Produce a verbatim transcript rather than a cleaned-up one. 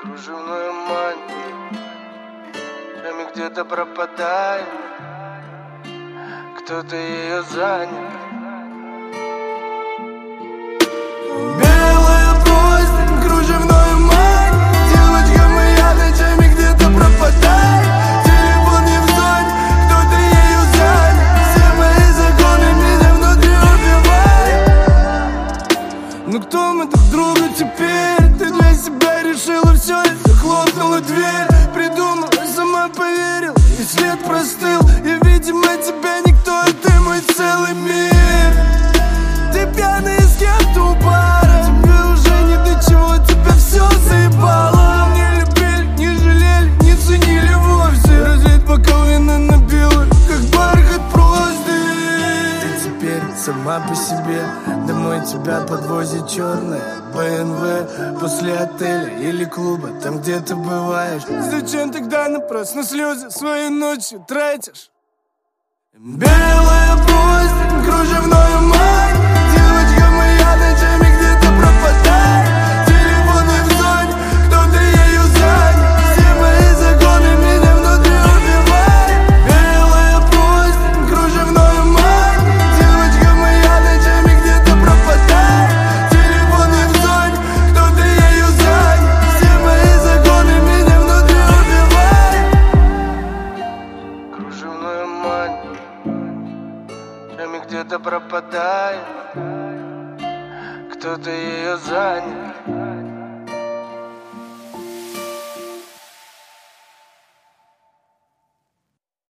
Кружевную манию, время где-то пропадает, кто-то ее занял. Белая постель, кружевную манию, девочка моя ночами где-то пропадает. Телефон не в зоне, кто-то ею занят. Все мои законы меня внутри убивают. Ну кто мы друг другу теперь? Ты для себя решила все и захлопнула дверь. Придумала, сама поверила, и след простыл. И видимо тебя никто, а ты мой целый мир. Ты пьяный с кем-то у бара, тебе уже ни до чего, тебя все заебало. Не любили, не жалели, не ценили вовсе. Разлить бокал вина набила, как бархат простынь. Ты теперь сама по себе, домой тебя подвозит черная бэ эн вэ. После отеля или клуба, там где ты бываешь. Зачем тогда напрасно слезы свои ночи тратишь? Белая постель, кружевную манию, девочка моя ночами где-то пропадает. Телефон не в зоне, кто-то ею занят. Все мои законы меня внутри убивают. Белая постель, кружевную манию, девочка моя ночами где-то пропадает. Телефон не в зоне, кто-то ею занят. Все мои законы меня внутри убивают. Кружевную манию, время где-то пропадает, кто-то ее занял.